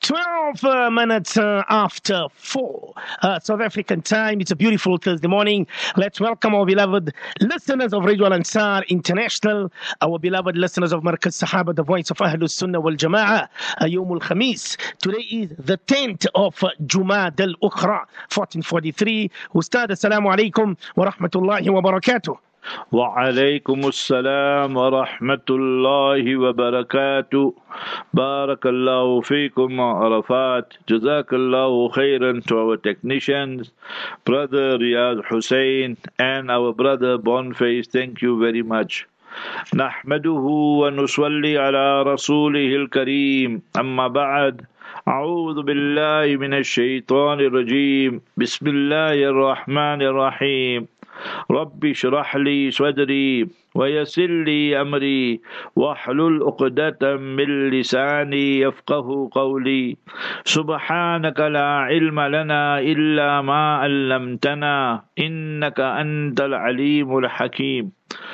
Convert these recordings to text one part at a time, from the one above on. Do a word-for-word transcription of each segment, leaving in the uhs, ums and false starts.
twelve uh, minutes uh, after four uh, South African time. It's a beautiful Thursday morning. Let's welcome our beloved listeners of Radio Al Ansar International, our beloved listeners of Markaz Sahaba, the voice of Ahlus Sunnah wal Jama'ah, uh, Yawm al Khamis. Today is the tenth of uh, Jumad al Ukhra, fourteen forty-three. Ustad, assalamu alaikum wa rahmatullahi wa barakatuh. وعليكم السلام ورحمة الله وبركاته. بارك الله فيكم عرفات. جزاك الله خيرا to our technicians, brother Riyad Hussein and our brother Boniface. Thank you very much. نحمده ونصلي على رسوله الكريم. أما بعد، أعوذ بالله من الشيطان الرجيم. بسم الله الرحمن الرحيم. رب اشرح لي صدري ويسر لي أمري واحلل عقدة من لساني يفقه قولي. سبحانك لا علم لنا إلا ما علمتنا إنك أنت العليم الحكيم.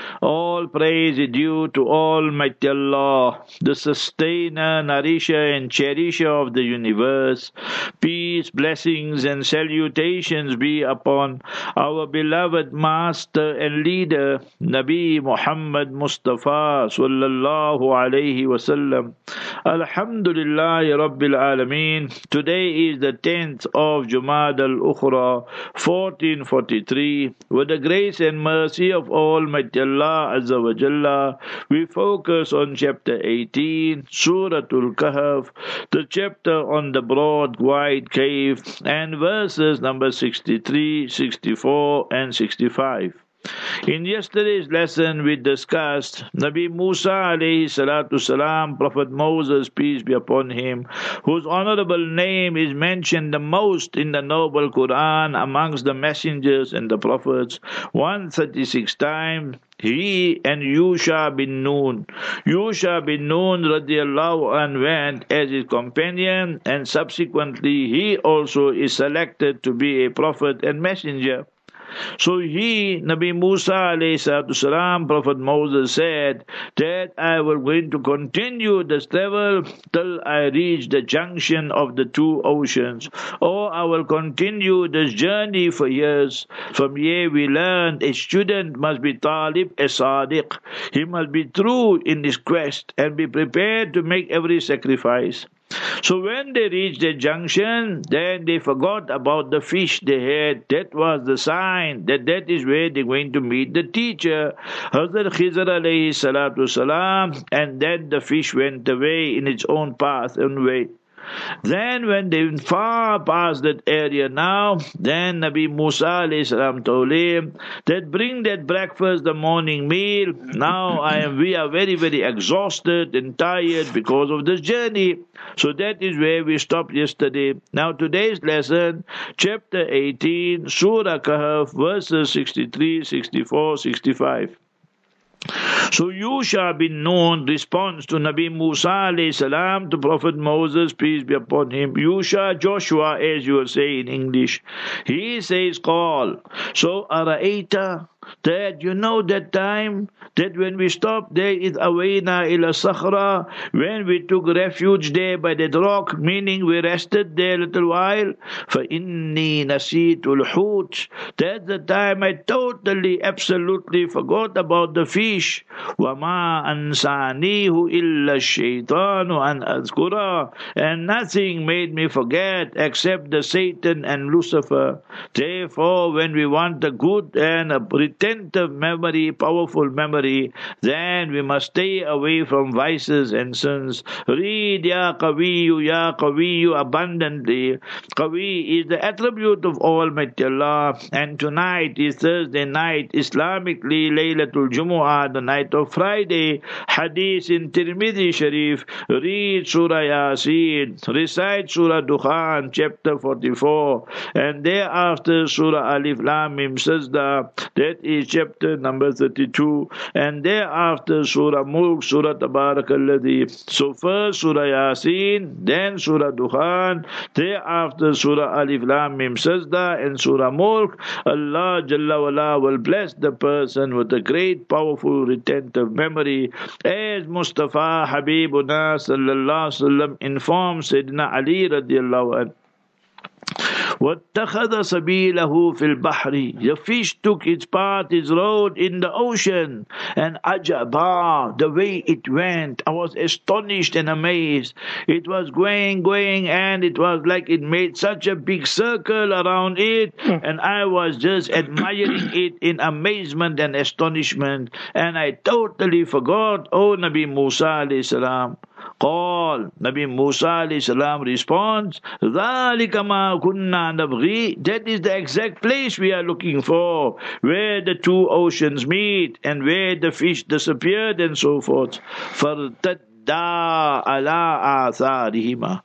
All praise is due to Almighty Allah, the sustainer, nourisher and cherisher of the universe. Peace, blessings and salutations be upon our beloved master and leader, Nabi Muhammad Mustafa sallallahu alayhi wasallam. Alhamdulillahi Rabbil Alameen. Today is the tenth of Jumad al-Ukhra, fourteen forty-three. With the grace and mercy of Almighty Allah Azza wa Jalla, we focus on chapter eighteen, Suratul Kahf, the chapter on the broad wide cave, and verses number sixty-three, sixty-four and sixty-five. In yesterday's lesson we discussed Nabi Musa alayhi salatu salam, Prophet Moses, peace be upon him, whose honorable name is mentioned the most in the noble Quran amongst the messengers and the prophets, one hundred thirty-six times. He and Yusha bin Nun. Yusha bin Nun radiallahu anhu went as his companion, and subsequently he also is selected to be a prophet and messenger. So he, Nabi Musa alayhi salatu salam, Prophet Moses said that I will going to continue this travel till I reach the junction of the two oceans, or I will continue this journey for years. From here we learned a student must be talib as sadiq. He must be true in his quest and be prepared to make every sacrifice. So when they reached the junction, then they forgot about the fish they had. That was the sign that that is where they're going to meet the teacher, Hazrat Khizr alayhi salatu salam, and then the fish went away in its own path and way. Then when they went far past that area now, then Nabi Musa alayhi salam told him that bring that breakfast, the morning meal. Now I am, we are very, very exhausted and tired because of this journey. So that is where we stopped yesterday. Now today's lesson, chapter eighteen, Surah Kahf, verses sixty-three, sixty-four, sixty-five. So Yusha bin Nun responds to Nabi Musa alayhi salam, to Prophet Moses, peace be upon him. Yusha, Joshua, as you will say in English. He says, call. So Ara'aita, that you know that time that when we stopped there is Awayna ila Sakhra, when we took refuge there by that rock, meaning we rested there a little while. For inni nasitul hut, that's the time I totally, absolutely forgot about the fish. Wama ansanihu illa shaitanu an azkura, and nothing made me forget except the Satan and Lucifer. Therefore, when we want a good and a retentive memory, powerful memory, then we must stay away from vices and sins. Read Ya Qawiyu, Ya Qawiyu abundantly. Qawi is the attribute of Almighty Allah, and tonight is Thursday night, Islamically Laylatul Jumu'ah, the night of Friday. Hadith in Tirmidhi Sharif. Read Surah Yasin, recite Surah Dukhan, chapter forty-four, and thereafter Surah Alif Lam Mim Sajda. That is chapter number thirty-two. And thereafter Surah Mulk, Surah Tabarakalladhi. So first Surah Yasin, then Surah Dukhan, thereafter Surah Alif Lam Mim Sajda, and Surah Mulk. Allah Jalla wala will bless the person with a great, powerful, retentive memory. As Mustafa Habibuna Sallallahu Alaihi Wasallam informed Sayyidina Ali radiallahu anhu, وَاتَّخَذَ سَبِيلَهُ فِي الْبَحْرِ. The fish took its path, its road in the ocean. And ajaba, the way it went, I was astonished and amazed. It was going, going, and it was like it made such a big circle around it. And I was just admiring it in amazement and astonishment. And I totally forgot, oh Nabi Musa alayhi salam. Call. Nabi Musa alayhi salam responds, ذَلِكَ مَا كُنَّا نَبْغِي. That is the exact place we are looking for, where the two oceans meet and where the fish disappeared and so forth. فَارْتَدَّ Da ala atharihima.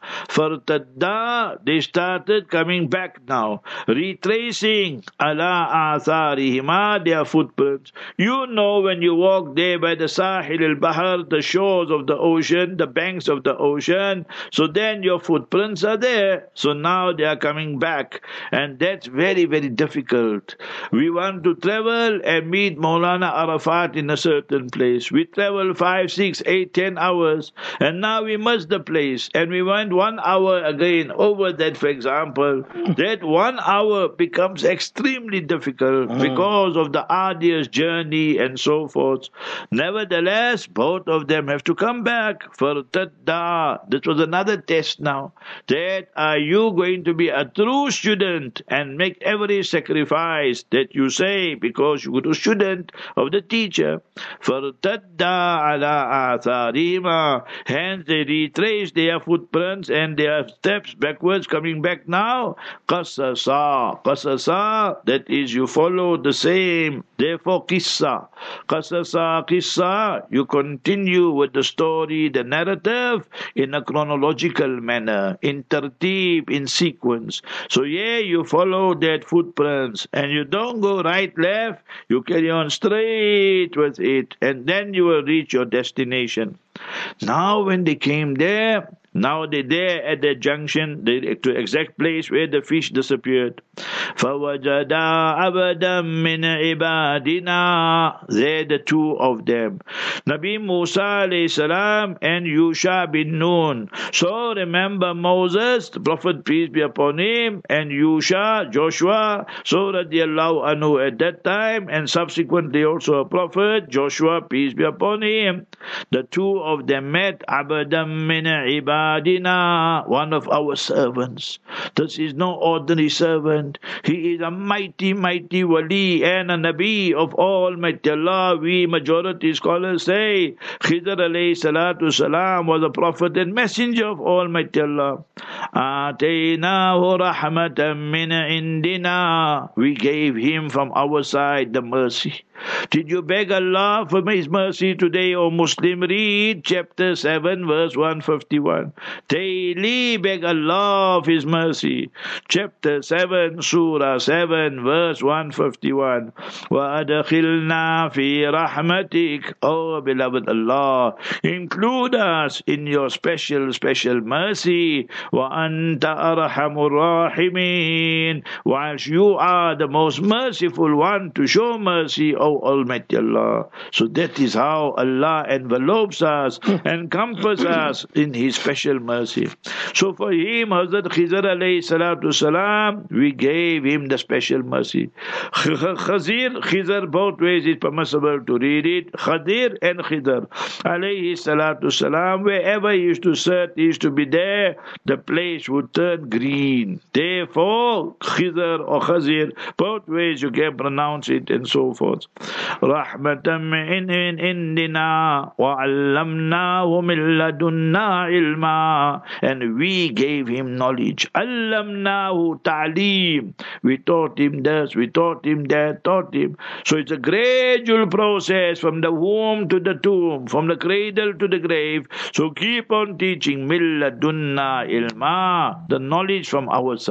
Fartadda, they started coming back now, retracing ala atharihima, their footprints. You know, when you walk there by the Sahil al-Bahar, the shores of the ocean, the banks of the ocean, so then your footprints are there. So now they are coming back, and that's very, very difficult. We want to travel and meet Maulana Arafat in a certain place. We travel five, six, eight, ten hours. And now we missed the place, and we went one hour again over that, for example. That one hour becomes extremely difficult mm. because of the arduous journey and so forth. Nevertheless, both of them have to come back for tadda. This was another test now. That are you going to be a true student and make every sacrifice that you say because you are a student of the teacher? For tadda ala atharima. Hence they retrace their footprints and their steps backwards, coming back now. Qasasa. Qasasa, that is, you follow the same. Therefore, qissa. Qasasa, qissa, you continue with the story, the narrative, in a chronological manner, in tertib, in sequence. So yeah, you follow that footprints, and you don't go right, left, you carry on straight with it, and then you will reach your destination. Now when they came there, now they're there at the junction, the to exact place where the fish disappeared. فَوَجَدَا عَبَدًا مِّنْ عِبَادِنَا. There the two of them, Nabi Musa alayhi salam and Yusha bin Nun. So remember Moses, the Prophet, peace be upon him, and Yusha, Joshua, so radiallahu anhu at that time, and subsequently also a Prophet, Joshua, peace be upon him. The two of them met, عَبَدًا مِّنْ عِبَادِنَا, one of our servants. This is no ordinary servant. He is a mighty, mighty wali and a nabi of Almighty Allah. We majority scholars say Khidr alayhi salatu salam was a prophet and messenger of Almighty Allah. Ataynahu rahmatan min indina. We gave him from our side the mercy. Did you beg Allah for His mercy today, O Muslim? Read chapter seven, verse one fifty-one. Daily beg Allah of His mercy. Chapter seven, Surah seven, verse one fifty-one. وَأَدْخِلْنَا فِي رَحْمَتِكَ. Oh, beloved Allah, include us in your special, special mercy. وَأَنْتَ أَرْحَمُ الرَّاحِمِينَ. Whilst you are the most merciful one to show mercy, O Almighty Allah. So that is how Allah envelopes us, encompasses us in His special mercy. So for him, Hazrat Khizr alayhi salatu salam, we gave him the special mercy. Khazir, Khizr, both ways is permissible to read it. Khadir and Khidr alayhi salatu salam, wherever he used to sit, he used to be there, the place would turn green. Therefore, Khidr or Khazir, both ways you can pronounce it and so forth. Rahmatan min indina wa allamnahu min ladunna ilma, and we gave him knowledge. Allamnahu ta'lim, we taught him this, we taught him that, taught him. So it's a gradual process from the womb to the tomb, from the cradle to the grave. So keep on teaching min ladunna ilma, the knowledge from our side.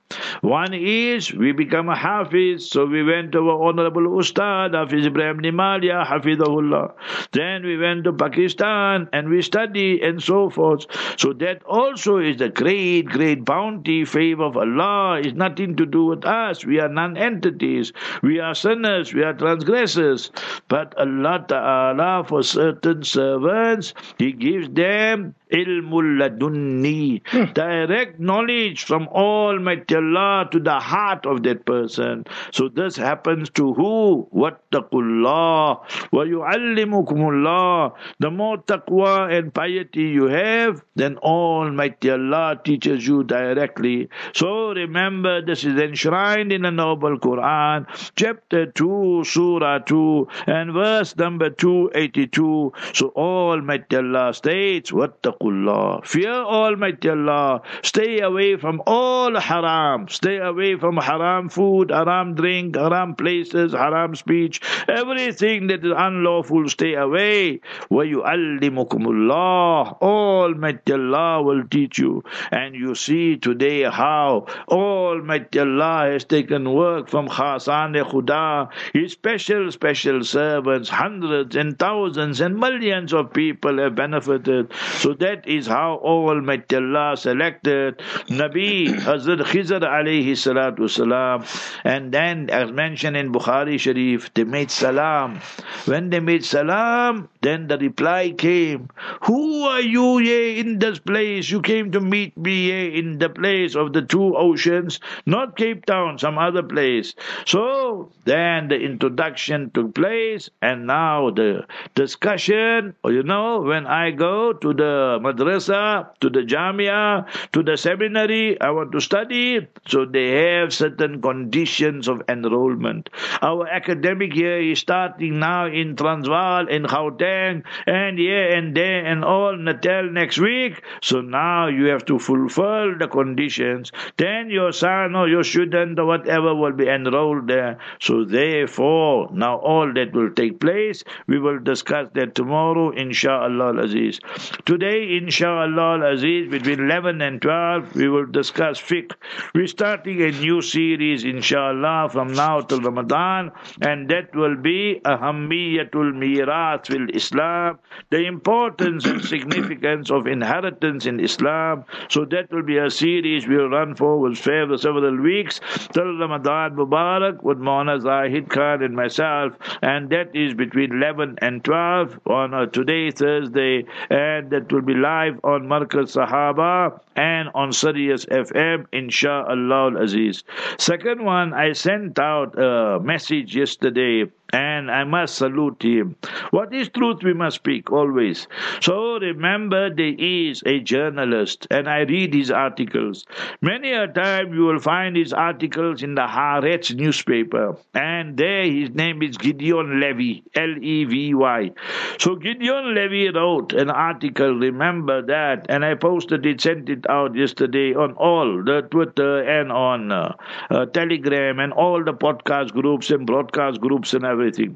One is we become a Hafiz, so we went to our Honorable Ustad, Hafiz Ibrahim Nimalia, Hafidahullah. Then we went to Pakistan and we study and so forth. So that also is the great, great bounty, favor of Allah. It's nothing to do with us. We are non-entities. We are sinners. We are transgressors. But Allah Ta'ala, for certain servants, He gives them ilmul ladunni, direct knowledge from Almighty Allah to the heart of that person. So this happens to who? Wattaqullah wa yu'allimukumullah. The more taqwa and piety you have, then Almighty Allah teaches you directly. So remember, this is enshrined in the noble Quran, chapter two, surah two, and verse number two eighty-two. So Almighty Allah states, Wattaqullah, fear Almighty Allah, stay away from all haram, stay away from haram food, haram drink, haram places, haram speech, everything that is unlawful, stay away. وَيُعَلِّمُكُمُ اللَّهُ, Almighty Allah will teach you. And you see today how Almighty Allah has taken work from Khasan-e Khuda, His special, special servants, hundreds and thousands and millions of people have benefited. So that is how Almighty Allah selected Nabi Hazrat Khizr alayhi salatu salam. And then, as mentioned in Bukhari Sharif, they made salam. When they made salam, then the reply came, who are you, ye, in this place? You came to meet me, ye, in the place of the two oceans, not Cape Town, some other place. So then the introduction took place, and now the discussion, you know, when I go to the madrasa, to the jamia, to the seminary, I want to study, so they have certain conditions of enrollment. Our academic year is starting now in Transvaal, in Gauteng, and here and there and all Natal next week. So now you have to fulfill the conditions. Then your son or your student or whatever will be enrolled there. So therefore, now all that will take place. We will discuss that tomorrow, inshallah al-Aziz. Today, inshallah al-Aziz, between eleven and twelve, we will discuss fiqh. We're starting a new series, inshallah, from now till Ramadan, and that will be Ahammiyatul Mirath fil Islam, the importance and significance of inheritance in Islam. So that will be a series we'll run for, will for several weeks, till Ramadan Mubarak, with Maulana Zahid Khan and myself, and that is between eleven and twelve on uh, today, Thursday, and that will be live on Markaz Sahaba and on Sirius F M, inshallah al-Aziz. Second one, I sent out a message yesterday, and I must salute him. What is truth we must speak always. So remember, there is a journalist, and I read his articles. Many a time you will find his articles in the Haaretz newspaper, and there his name is Gideon Levy, L E V Y. So Gideon Levy wrote an article, remember that, and I posted it, sent it out yesterday on all the Twitter and on uh, uh, Telegram and all the podcast groups and broadcast groups and everything.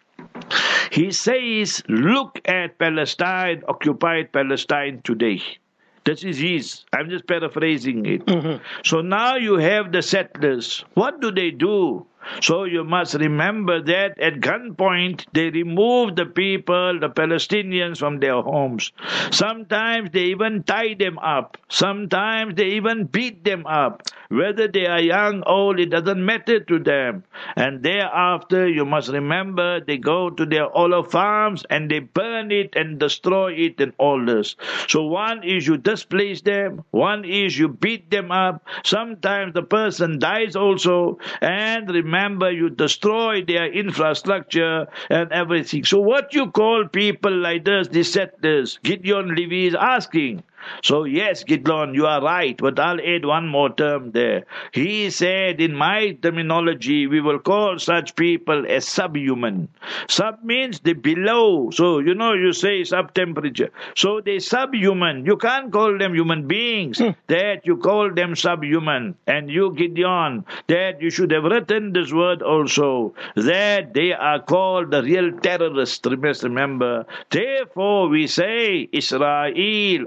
He says, look at Palestine, occupied Palestine today. This is his. I'm just paraphrasing it. Mm-hmm. So now you have the settlers. What do they do? So you must remember that at gunpoint, they remove the people, the Palestinians, from their homes. Sometimes they even tie them up. Sometimes they even beat them up. Whether they are young, old, it doesn't matter to them. And thereafter, you must remember, they go to their olive farms and they burn it and destroy it and all this. So one is you displace them. One is you beat them up. Sometimes the person dies also. And remember, Remember, you destroy their infrastructure and everything. So what you call people like this, the settlers, Gideon Levy is asking. So yes, Gideon, you are right, but I'll add one more term there. He said, in my terminology, we will call such people as subhuman. Sub means the below. So, you know, you say sub-temperature. So they subhuman. You can't call them human beings. Hmm. That you call them subhuman. And you, Gideon, that you should have written this word also, that they are called the real terrorists. You must remember. Therefore, we say Israel occupied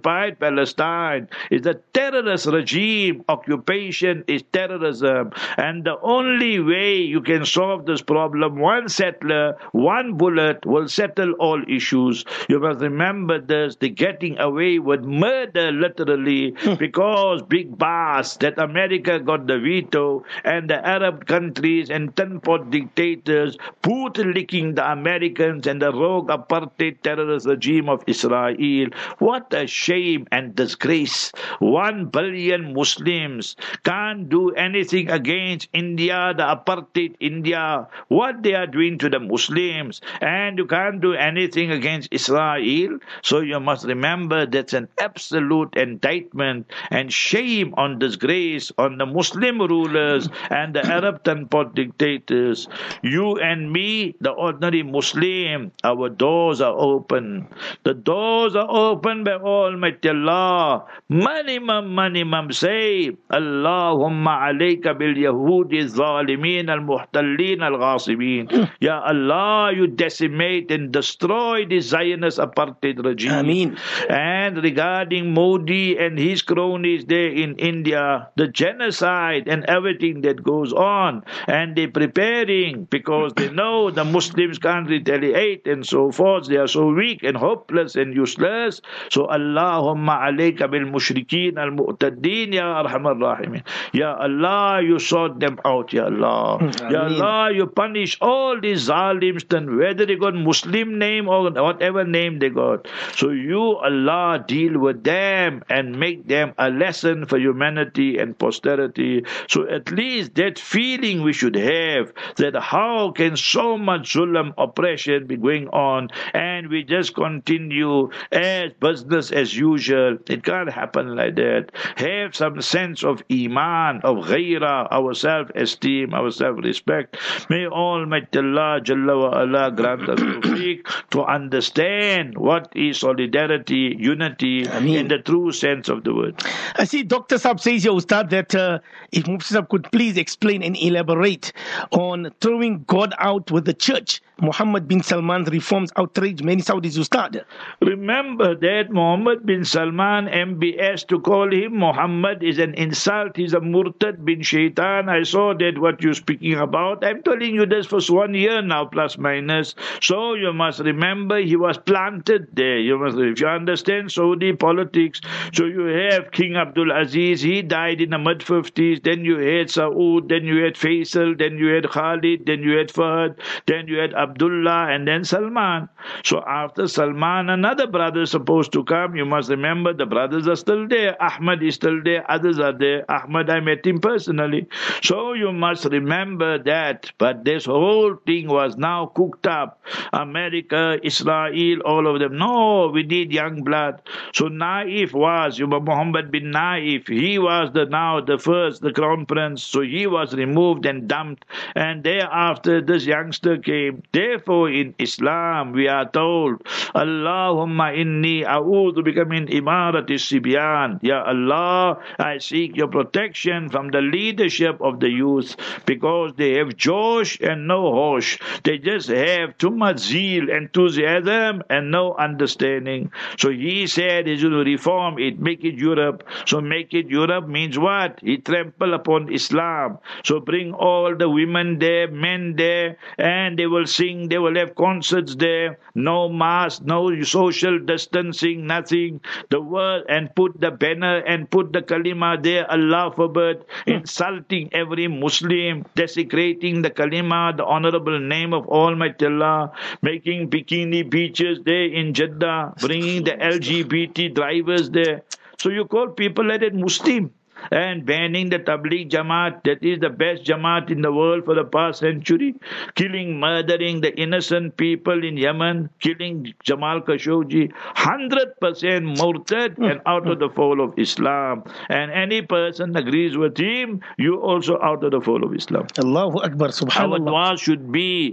occupied Palestine. It's a terrorist regime. Occupation is terrorism. And the only way you can solve this problem, one settler, one bullet will settle all issues. You must remember this, the getting away with murder, literally, because big boss, that America got the veto, and the Arab countries and ten-pot dictators bootlicking the Americans and the rogue apartheid terrorist regime of Israel. What a shame and disgrace. One billion Muslims can't do anything against India, the apartheid India, what they are doing to the Muslims, and you can't do anything against Israel. So you must remember that's an absolute indictment and shame on disgrace on the Muslim rulers and the Arab ten-pot dictators. You and me, the ordinary Muslim, our doors are open. The doors are open by Almighty Allah. Minimum, minimum say, Allahumma alayka bil Yahudi zalimin al muhtallin al ghasibin. Ya Allah, you decimate and destroy the Zionist apartheid regime. Ameen. And regarding Modi and his cronies there in India, the genocide and everything that goes on, and they're preparing because they know the Muslims can't retaliate and so forth. They are so weak and hopeless and useless. So Allahumma alayka bil mushrikeen al mu'taddin ya arhamar rahimin. Ya Allah, you sort them out, Ya Allah. Ameen. Ya Allah, you punish all these zalims, then whether they got Muslim name or whatever name they got. So you, Allah, deal with them and make them a lesson for humanity and posterity. So at least that feeling we should have, that how can so much zulm, oppression be going on, and we just continue as business as usual. It can't happen like that. Have some sense of iman, of ghaira, our self-esteem, our self-respect. May Almighty Allah Jalla wa Ala grant us tawfiq to understand what is solidarity, unity, Ameen. in the true sense of the word. I see Doctor Saab says here, Ustad, that uh, if Mufti Saab could please explain and elaborate on throwing God out with the church. Mohammed bin Salman's reforms outrage many Saudis, Ustad. Remember that Muhammad bin Salman, M B S, to call him Muhammad is an insult. He's a murtad bin shaitan. I saw that what you're speaking about. I'm telling you this for one year now, plus minus. So you must remember he was planted there. You must, if you understand Saudi politics. So you have King Abdul Aziz. He died in the mid fifties. Then you had Saud. Then you had Faisal. Then you had Khalid. Then you had Fahd. Then you had Abdullah, and then Salman. So after Salman, another brother is supposed to come. You must remember the brothers are still there. Ahmad is still there. Others are there. Ahmad, I met him personally. So you must remember that. But this whole thing was now cooked up. America, Israel, all of them. No, we need young blood. So Naif was, you know, Muhammad bin Naif. He was the now the first, the crown prince. So he was removed and dumped. And thereafter, this youngster came. Therefore, in Islam, we are told, Allahumma inni a'udhu bika min imarati sibyan. Ya Allah, I seek your protection from the leadership of the youth, because they have Josh and no hosh. They just have too much zeal, enthusiasm, and no understanding. So he said he's going to reform it, make it Europe. So make it Europe means what? He trample upon Islam. So bring all the women there, men there, and they will sing. They will have concerts there. No mask, no social distancing, nothing. The word, and put the banner and put the kalima there, Allah forbid, insulting every Muslim, desecrating the kalima, the honorable name of Almighty Allah, making bikini beaches there in Jeddah, bringing the L G B T drivers there. So you call people like that Muslim? And banning the Tabligh Jamaat, that is the best Jamaat in the world for the past century, killing, murdering the innocent people in Yemen, killing Jamal Khashoggi, one hundred percent murtad and out of the fold of Islam. And any person agrees with him, you also out of the fold of Islam. Allahu Akbar, Our subhanallah. dua should be,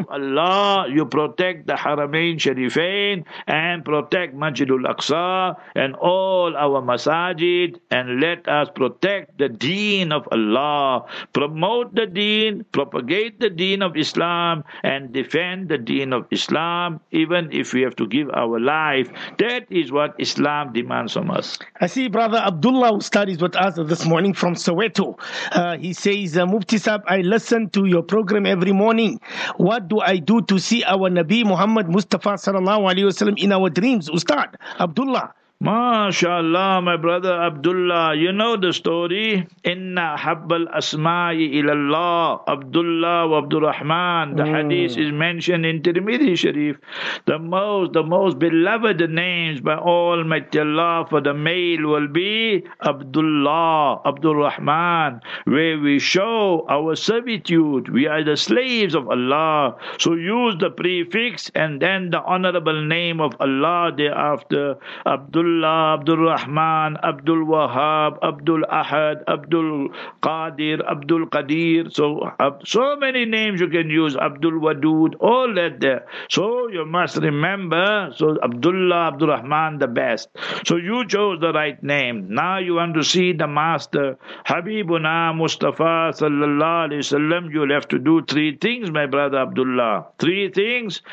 Allah, you protect the Haramain Sharifain and protect Masjidul Aqsa and all our masajid, and let us must protect the deen of Allah, promote the deen, propagate the deen of Islam, and defend the deen of Islam, even if we have to give our life. That is what Islam demands from us. I see Brother Abdullah, who studies with us this morning from Soweto. Uh, he says, uh, Mufti Sahib, I listen to your program every morning. What do I do to see our Nabi Muhammad Mustafa sallallahu alaihi wasallam in our dreams? Ustad Abdullah. MashaAllah, my brother Abdullah, you know the story. Inna habbal asma'i ilallah, Abdullah wa Abdul Rahman. The mm. hadith is mentioned in Tirmidhi Sharif. The most, the most beloved names by Almighty Allah for the male will be Abdullah, Abdul Rahman, where we show our servitude. We are the slaves of Allah. So use the prefix and then the honorable name of Allah thereafter. Abdullah, Abdul Rahman, Abdul Wahab, Abdul Ahad, Abdul Qadir, Abdul Qadir. So, uh, so many names you can use. Abdul Wadud, all that there. So you must remember. So Abdullah, Abdul Rahman, the best. So you chose the right name. Now you want to see the master, Habibuna Mustafa sallallahu alaihi wasallam. You'll have to do three things, my brother Abdullah. Three things.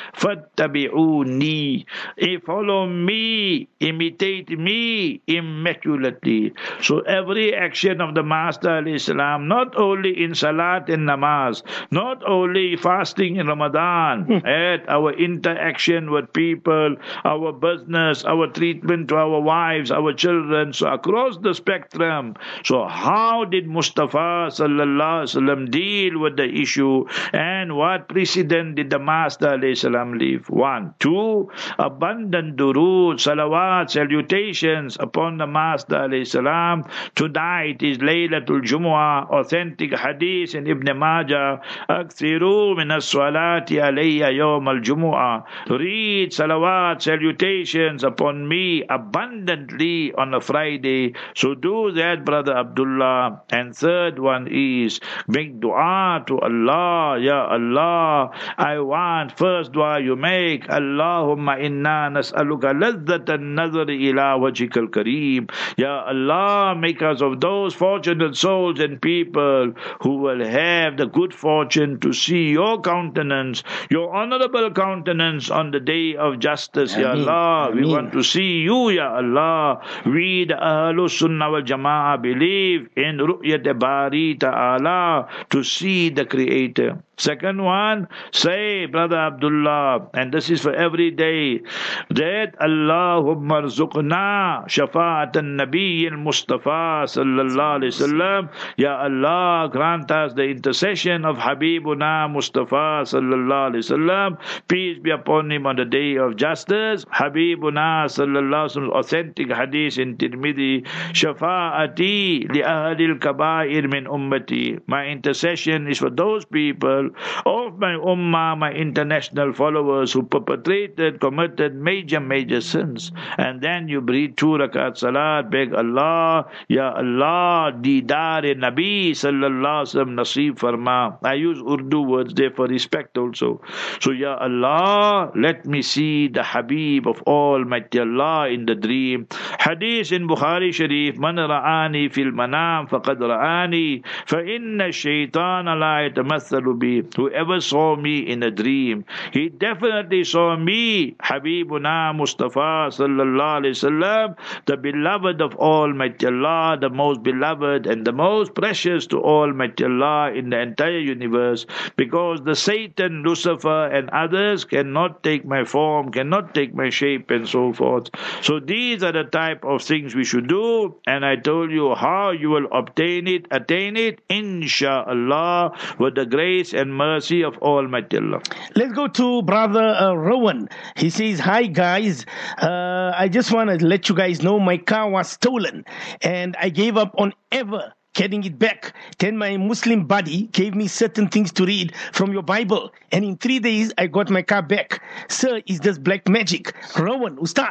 Fattabi'uni. Follow me. Imitate me immaculately. So every action of the Master alayhi salam, not only in salat and namaz, not only fasting in Ramadan, at our interaction with people, our business, our treatment to our wives, our children, so across the spectrum. So how did Mustafa sallallahu alaihi wasallam deal with the issue, and what precedent did the Master alayhi salam leave? One. Two, abundant durood, salawat, salutations upon the Master alayhi salam. Tonight is Laylatul Jumu'ah, authentic hadith in Ibn Majah. Akthiru min as-salati alayya yawm al-Jumu'ah. Read salawat, salutations upon me abundantly on a Friday. So do that, brother Abdullah. And third one is make dua to Allah. Ya Allah, I want first dua you make. Allahumma inna nas'aluka ladhatan nazari ila wajhikal kareem. Ya Allah, make us of those fortunate souls and people who will have the good fortune to see your countenance, your honorable countenance on the day of justice. Ameen. Ya Allah, Ameen. We want to see you, Ya Allah. We the Ahlus Sunnah wal Jama'ah believe in Ru'yat Bari Ta'ala, to see the Creator. Second one, say, brother Abdullah, and this is for every day, that Allahumma rzuqna shafa'at al-Nabi al-Mustafa sallallahu alayhi wasallam. Ya Allah, grant us the intercession of Habibuna Mustafa sallallahu alayhi wasallam. Peace be upon him on the day of justice. Habibuna sallallahu alayhi wasallam, authentic hadith in Tirmidhi, shafa'ati li ahli al-kaba'ir min ummati. My intercession is for those people of my ummah, my international followers who perpetrated, committed major, major sins. And then you breathe two rakat salat, beg Allah, Ya Allah, didar Nabi sallallahu alaihi wasallam nasib farma. I use Urdu words there for respect also. So Ya Allah, let me see the Habib of Almighty Allah in the dream. Hadith in Bukhari Sharif, man ra'ani fil manam faqad ra'ani fa inna shaytana la yatamathalu bi. Whoever saw me in a dream, he definitely saw me, Habibuna Mustafa sallallahu alaihi wasallam, the beloved of Almighty Allah, the most beloved and the most precious to Almighty Allah in the entire universe, because the Satan, Lucifer and others cannot take my form, cannot take my shape and so forth. So these are the type of things we should do, and I told you how you will obtain it, attain it, insha'Allah, with the grace and mercy of Almighty Allah. Let's go to brother uh, Rowan. He says, hi guys, uh, I just want to let you guys know my car was stolen and I gave up on ever getting it back. Then my Muslim buddy gave me certain things to read from your Bible, and in three days I got my car back. Sir, is this black magic? Rowan, Ustad.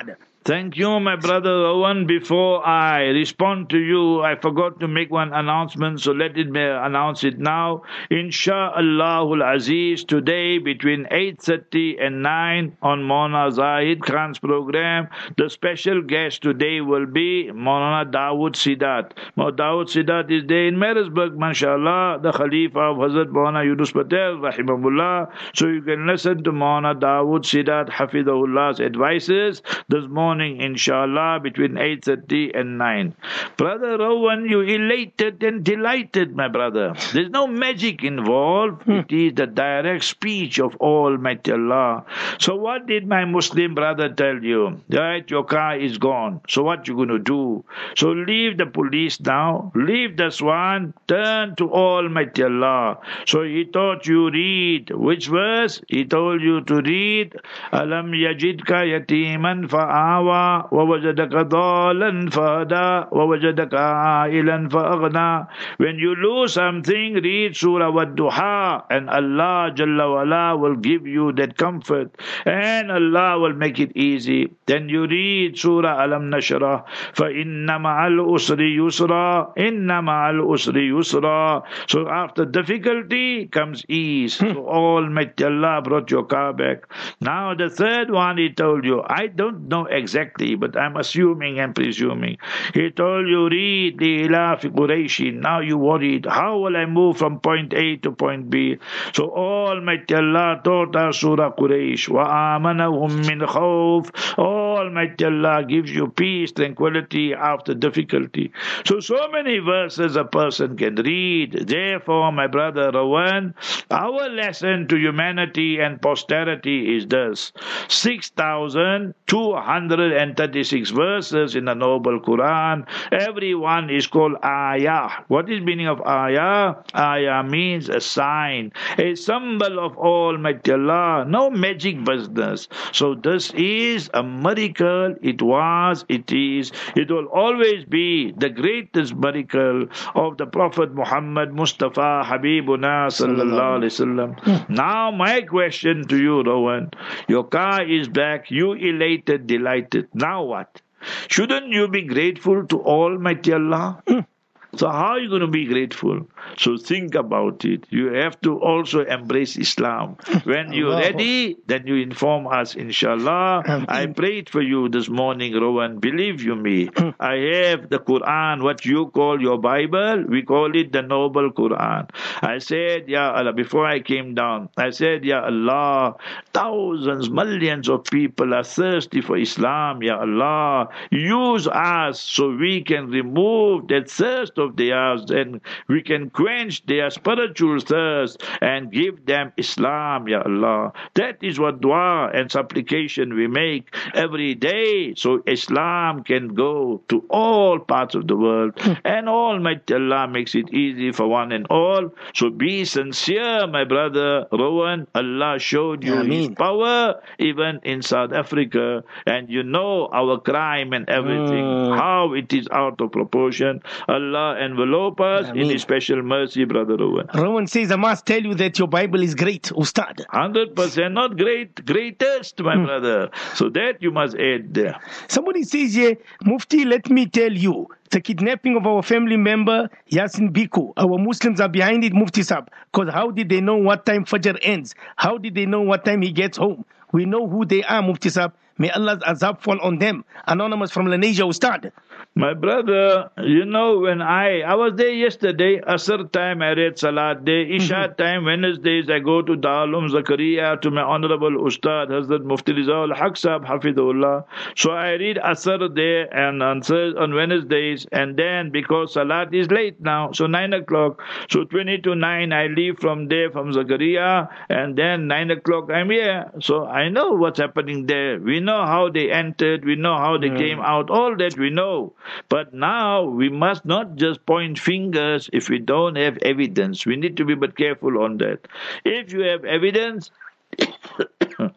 Thank you, my brother Rowan. Before I respond to you, I forgot to make one announcement, so let me announce it now. Insha'Allahul Aziz, today between eight thirty and nine on Maulana Zahid Khan's program, the special guest today will be Maulana Dawood Sidat. Maulana Dawood Sidat is there in Marisburg, mashallah, the Khalifa of Hazrat Maulana Yunus Patel, rahimahullah. So you can listen to Maulana Dawood Sidat, Hafizahullah's advices this morning, inshallah, between eight thirty and nine. Brother Rowan, you elated and delighted, my brother. There's no magic involved. Hmm. It is the direct speech of Almighty Allah. So what did my Muslim brother tell you? Right, your car is gone. So what you going to do? So leave the police now. Leave the swan. Turn to Almighty Allah. So he taught you read. Which verse? He told you to read. Alam yajidka yatiman fa'awa wa wajadaka dalan fahada wa wajadaka ailan fa'aghna. When you lose something, read Surah Wad-Duha, and Allah Jalla wala will give you that comfort, and Allah will make it easy. Then you read Surah Alam Nashrah, fa inna ma'al usri yusra, inna ma'al usri yusra. So after difficulty comes ease. So Almighty Allah brought your car back. Now the third one he told you, I don't know exactly, but I'm assuming and presuming. He told you, read the Ilafi Qurayshin. Now you worried, how will I move from point A to point B? So Almighty Allah taught us Surah Quraysh. Wa amanahum min khawf. Almighty Allah gives you peace, tranquility after difficulty. So, so many verses a person can read. Therefore, my brother Rowan, our lesson to humanity and posterity is this. six thousand two hundred thirty-six verses in the Noble Quran. Every one is called ayah. What is meaning of ayah? Ayah means a sign, a symbol of Almighty Allah. No magic business. So this is a miracle. It was, it is, it will always be the greatest miracle of the Prophet Muhammad Mustafa Habibuna sallallahu alaihi wasallam. Now my question to you, Rowan, your car is back, you elated, delighted. Now what? Shouldn't you be grateful to Almighty Allah? So how are you going to be grateful? So think about it. You have to also embrace Islam. When you're ready, then you inform us, inshallah. I prayed for you this morning, Rowan. Believe you me. I have the Quran, what you call your Bible. We call it the Noble Quran. I said, Ya Allah, before I came down, I said, Ya Allah, thousands, millions of people are thirsty for Islam. Ya Allah, use us so we can remove that thirst of theirs and we can quench their spiritual thirst and give them Islam, Ya Allah. That is what dua and supplication we make every day, so Islam can go to all parts of the world, and Almighty Allah makes it easy for one and all. So be sincere, my brother Rowan. Allah showed you His power even in South Africa, and you know our crime and everything, mm. how it is out of proportion. Allah envelope us Ameen. In His special mercy, brother Rowan. Rowan says, I must tell you that your Bible is great, Ustad. one hundred percent not great, greatest, my mm. brother. So that you must add there. Somebody says here, Mufti, let me tell you, the kidnapping of our family member, Yasin Biko. Our Muslims are behind it, Mufti Sab. Because how did they know what time Fajr ends? How did they know what time he gets home? We know who they are, Mufti Sab. May Allah's azab fall on them. Anonymous from Lenasia, Ustad. My brother, you know, when I I was there yesterday, Asr time I read Salat day, Isha mm-hmm. time, Wednesdays I go to Darul Zakaria to my honorable Ustad Hazrat Mufti Rizal Haq Sahab Hafidullah. So I read Asr there and on, on Wednesdays, and then because Salat is late now, so nine o'clock, so twenty to nine I leave from there from Zakaria, and then nine o'clock I'm here. So I know what's happening there. We know how they entered, we know how they mm. came out, all that we know. But now we must not just point fingers if we don't have evidence. We need to be but careful on that. If you have evidence,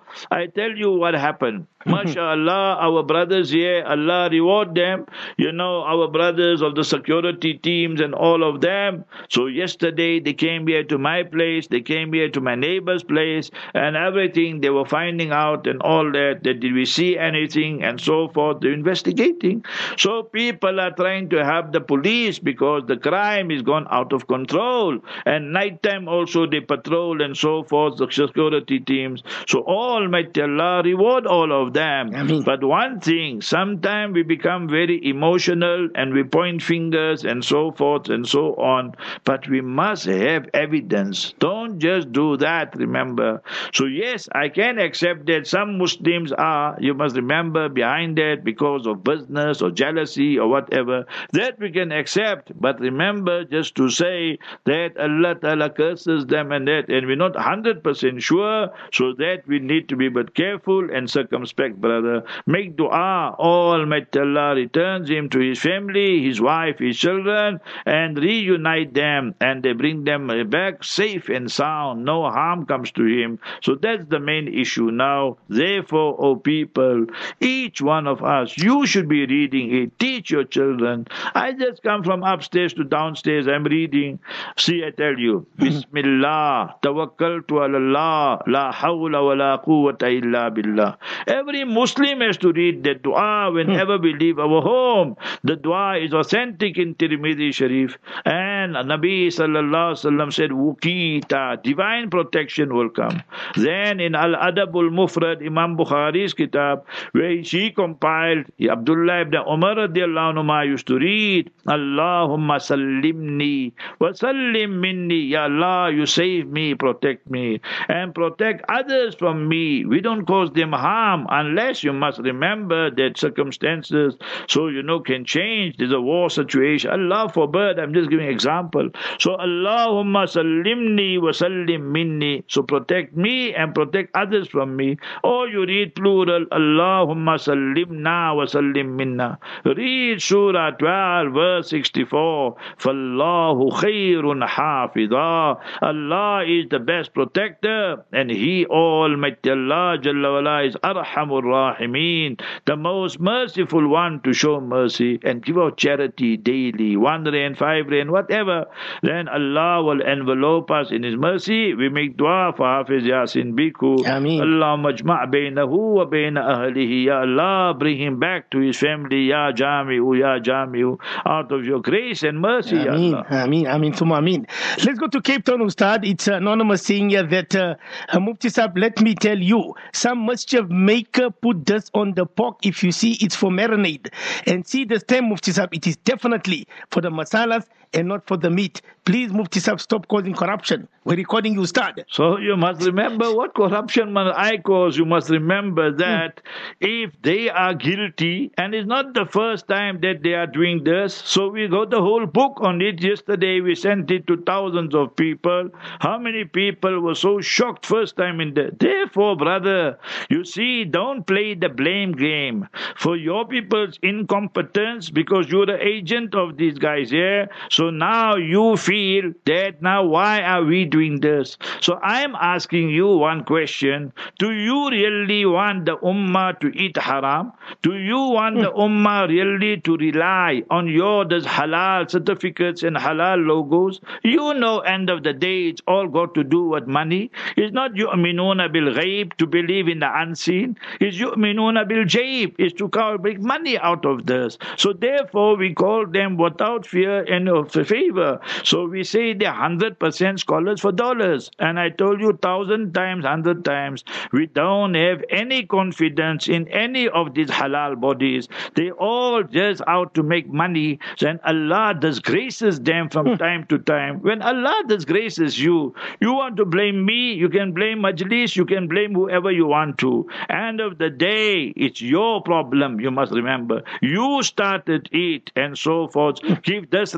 I tell you what happened. MashaAllah, our brothers here, Allah reward them. You know, our brothers of the security teams and all of them. So yesterday they came here to my place, they came here to my neighbor's place, and everything they were finding out and all that, that did we see anything and so forth, they're investigating. So people are trying to help the police because the crime is gone out of control. And nighttime also they patrol and so forth, the security teams. So Almighty Allah reward all of them. Ameen. But one thing, sometimes we become very emotional and we point fingers and so forth and so on. But we must have evidence. Don't just do that, remember. So yes, I can accept that some Muslims are, you must remember, behind that because of business or jealousy or whatever. That we can accept. But remember just to say that Allah Ta'ala curses them and that, and we're not one hundred percent sure, so that we need to be but careful and circumspect. Brother, make dua. Almighty Allah returns him to his family, his wife, his children, and reunite them, and they bring them back safe and sound. No harm comes to him. So that's the main issue now. Therefore, O people, each one of us, you should be reading it. Teach your children. I just come from upstairs to downstairs. I'm reading. See, I tell you, Bismillah, tawakkaltu ala Allah, la hawla wa la quwwata illa billah. Every Muslim has to read that dua whenever we leave our home. The dua is authentic in Tirmidhi Sharif. And Nabi Sallallahu Alaihi Wasallam said, Wukita, divine protection will come. Then in Al-Adabul Mufrad, Imam Bukhari's kitab, where she compiled, Abdullah ibn Umar radiallahu anhu used to read, Allahumma sallimni wa sallim minni. Ya Allah, you save me, protect me, and protect others from me. We don't cause them harm unless you must remember that circumstances, so you know, can change. There's a war situation. Allah forbid. I'm just giving an example. So Allahumma sallimni wa sallim minni. So protect me and protect others from me. Or you read plural, Allahumma sallimna wa sallim minna. Read Surah twelve, verse sixty-four. Fallahu khayrun hafidha. Allah is the best protector, and He, Almighty Allah Jalla wala, is Arhamur Rahimeen, the most merciful one to show mercy and give out charity daily, one rand, five rand, whatever. Then Allah will envelope us in His mercy. We make dua for Hafiz Yasin Biku. Ameen. Allahumma ajma' baynahu wa bayna ahlihi. Ya Allah, bring him back to his family. Ya Jami'u, Ya Jami'u, out of your grace and mercy. Ameen, Ya Allah. Ameen, Ameen, Thumma Ameen. Let's go to Cape Town, Ustad. It's anonymous saying here that uh, Mufti Sahib, let me tell you, some mischief maker put this on the pork. If you see, it's for marinade. And see this time, Mufti Sahib, it is definitely for the masalas and not for the meat. Please, Mufti Sahib, stop causing corruption. We're recording you, Ustad. So you must remember what corruption must I cause. You must remember that mm. if they are guilty, and it's not the first time that they are doing this, so we got the whole book on it. Yesterday we sent it to thousands of people. How many people were so shocked first time in the... Therefore, brother, you see, don't play the blame game for your people's incompetence, because you're the agent of these guys here. So now you feel that now why are we doing this? So I am asking you one question. Do you really want the ummah to eat haram? Do you want the ummah really to rely on your those halal certificates and halal logos? You know, end of the day, it's all got to do with money. It's not yu'minuna bil ghaib, to believe in the unseen. It's yu'minuna bil jaib, is to make money out of this. So therefore, we call them without fear and of favor. So we say they're one hundred percent scholars for dollars. And I told you thousand times, hundred times, we don't have any confidence in any of these halal bodies. They all just out to make money. And Allah disgraces them from time to time. When Allah disgraces you, you want to blame me, you can blame Majlis, you can blame whoever you want to. End of the day, it's your problem, you must remember. You started it and so forth. Give this restaurant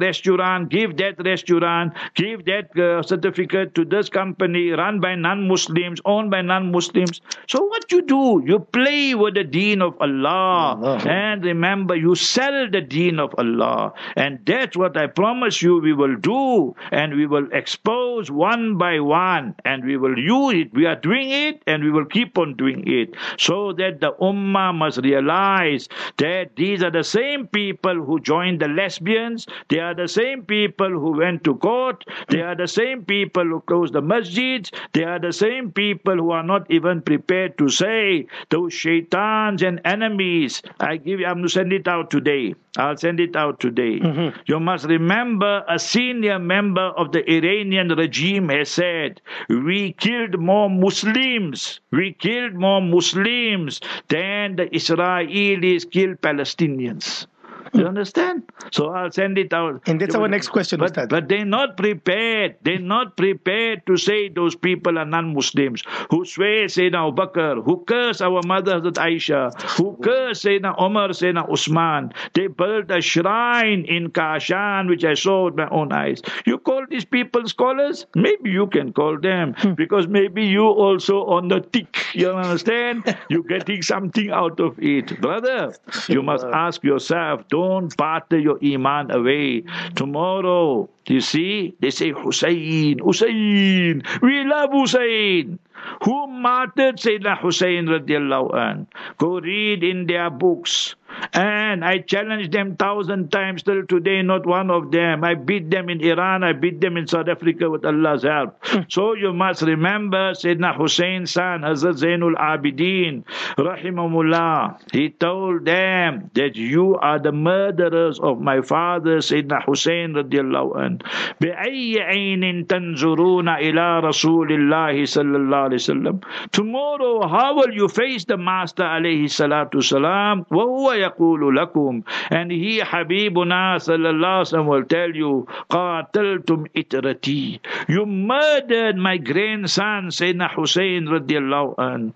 restaurant, give that restaurant, give that uh, certificate to this company run by non-Muslims, owned by non-Muslims. So what you do? You play with the deen of Allah. Allah. And remember, you sell the deen of Allah. And that's what I promise you we will do. And we will expose one by one. And we will use it. We are doing it and we will keep on doing it. So that the Ummah must realize that these are the same people who joined the lesbians. They are the same people who went to court. They are the same people who closed the masjids. They are the same people who are not even prepared to say those shaitans and enemies. I give you, I'm going to send it out today. I'll send it out today. Mm-hmm. You must remember a senior member of the Iranian regime has said, we killed more Muslims. We killed more Muslims than the Israelis killed Palestinians. You understand? So I'll send it out. And that's our next question, but, Ustad. But they're not prepared. They're not prepared to say those people are non-Muslims who swear Sayyidina Abu Bakr, who curse our mother Hazrat Aisha, who curse Sayyidina Umar, Sayyidina Usman. They built a shrine in Kashan, which I saw with my own eyes. You call these people scholars? Maybe you can call them, because maybe you also on the tick. You understand? You're getting something out of it. Brother, you must ask yourself, don't barter your iman away. Tomorrow, you see, they say Hussein, Hussein, we love Hussein. Who martyred Sayyidina Hussein radiallahu anh? Go read in their books. And I challenged them thousand times till today, not one of them. I beat them in Iran, I beat them in South Africa with Allah's help. So you must remember Sayyidina Hussein's son, Hazrat Zainul Abidin, rahimahullah. He told them that you are the murderers of my father, Sayyidina Hussein radiallahu anh. بِأَيِّ عَيْنٍ تَنْظُرُونَ إِلَىٰ رَسُولِ اللَّهِ صَلَّى اللَّهُ عَلَيْهِ وسلم. Tomorrow, how will you face the Master alayhi salatu salam? وَهُوَ يقول لكم, and he Habibuna sallallahu alaihi wasallam will tell you, قاتلتم إترتي, you murdered my grandson Sayyidina Hussein radiallahu anh.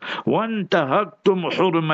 وانتهكتم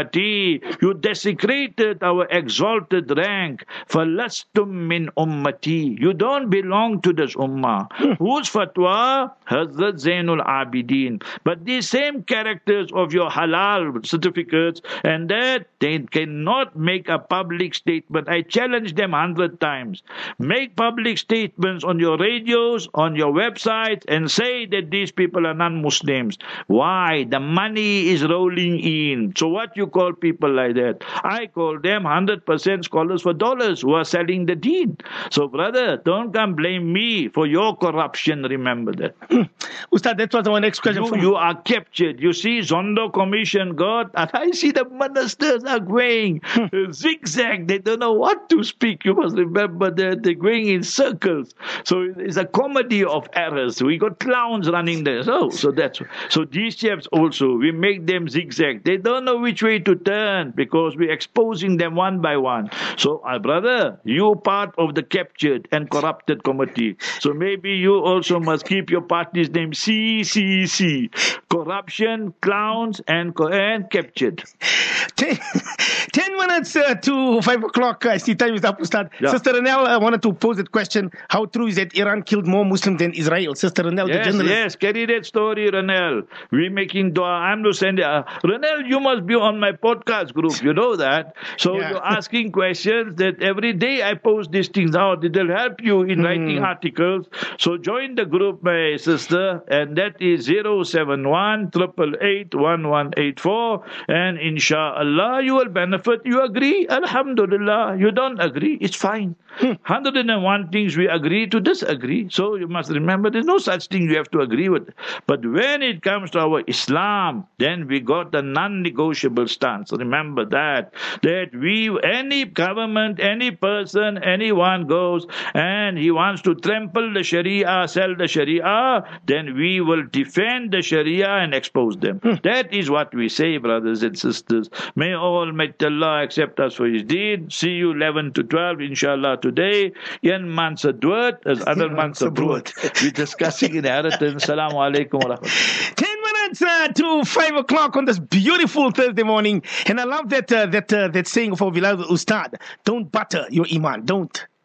حرمتي, you desecrated our exalted rank. فلستم من أمتي, you don't belong to this ummah. Whose fatwa? Hazrat Zainul Abidin. But these same characters of your halal certificates, and that they cannot make a public statement. I challenge them a hundred times. Make public statements on your radios, on your websites, and say that these people are non-Muslims. Why? The money is rolling in. So what you call people like that? I call them one hundred percent scholars for dollars who are selling the deen. So brother, don't come blame me for your corruption. Remember that. Ustad, that was our next question. You, you are captured. You see, Zondo Commission got, and I see the ministers are going zigzag. They don't know what to speak. You must remember that they're going in circles. So it's a comedy of errors. We got clowns running there. So, so that's so these chaps also, we make them zigzag. They don't know which way to turn because we're exposing them one by one. So, uh, brother, you part of the captured and corrupted committee. So maybe you also must keep your party's name C C C. Corruption, clowns, and, and captured. Ten, ten minutes uh, to five o'clock. I see time is up to start. Yeah. Sister Renel, I wanted to pose that question. How true is that Iran killed more Muslims than Israel? Sister Renel, yes, the journalist. Yes, carry that story, Renel. We're making dua. I'm to send it. Uh, Renel, you must be on my podcast group. You know that. So yeah. You're asking questions that every day I post these things out. It'll help you in mm. writing articles. So join the group, my sister, and that is zero seven one, eight eight eight, one one eight four. And inshallah, you will benefit. You agree? Alhamdulillah. You don't agree? It's fine. Hmm. one hundred and one things we agree to disagree. So you must remember there's no such thing you have to agree with. But when it comes to our Islam, then we got the non-negotiable stance. Remember that. That we, any government, any person, anyone goes and he wants to trample the Sharia, sell the Sharia, then we will defend the Sharia and expose them. Hmm. That is what we say, brothers and sisters. May Almighty Allah accept us for His deed. See you eleven to twelve, inshallah, today. Yan man sa duat, as other man sa brood. We're discussing inheritance. Assalamu alaikum wa rahmatullah. Ten minutes uh, to five o'clock on this beautiful Thursday morning. And I love that uh, that uh, that saying of our beloved Ustad. Don't butter your iman. Don't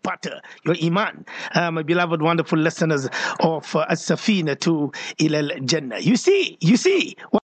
butter, your iman, uh, my beloved, wonderful listeners of uh, As-Safina to Ilal Jannah. You see, you see.